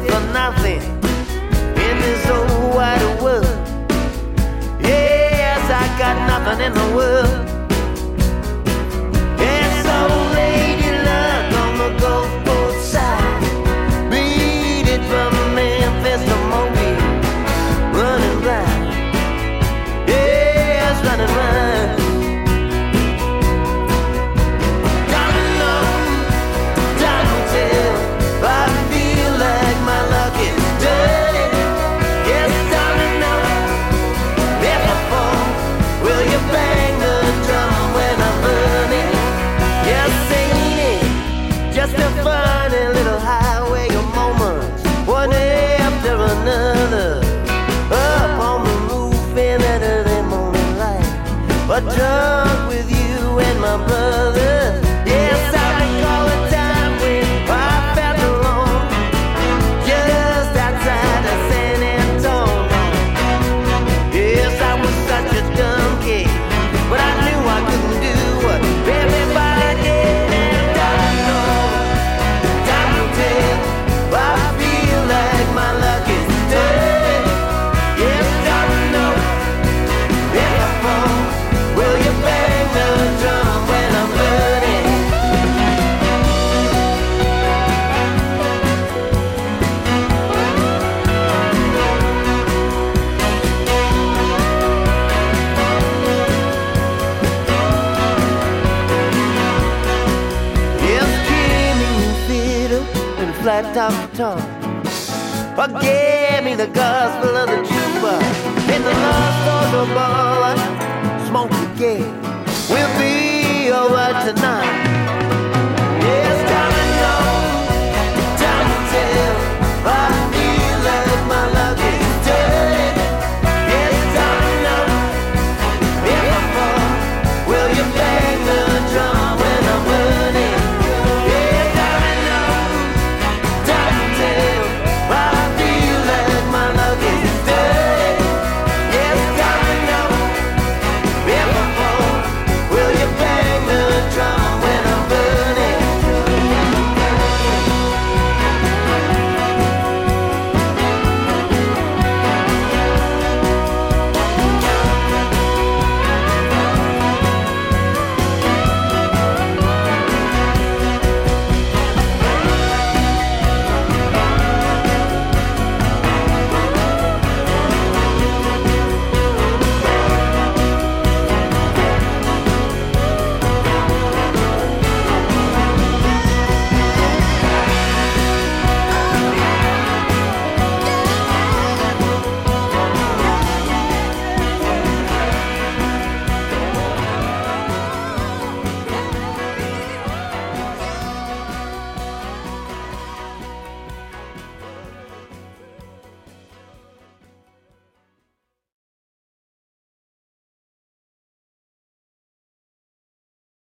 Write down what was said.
traded for nothing in this old wide world. Yes, I got nothing in the world. Yes, old lady luck on the Gulf Coast side. Beat it from Memphis to Mobile, running blind. Yes, running blind. But drunk with you and my brother. Yes, I recall a time when I felt alone, just outside of San Antonio. Yes, I was such a dumb kid, but I knew I couldn't do what everybody did. And I know time will tell. I feel like my luck is dead. Yes, I know if I fall, will you bang the drum when I'm burning? Yes, give me a fiddle and a flat top guitar, or give me the gospel of the jukebox in the lost soul of a bar. Smoke again.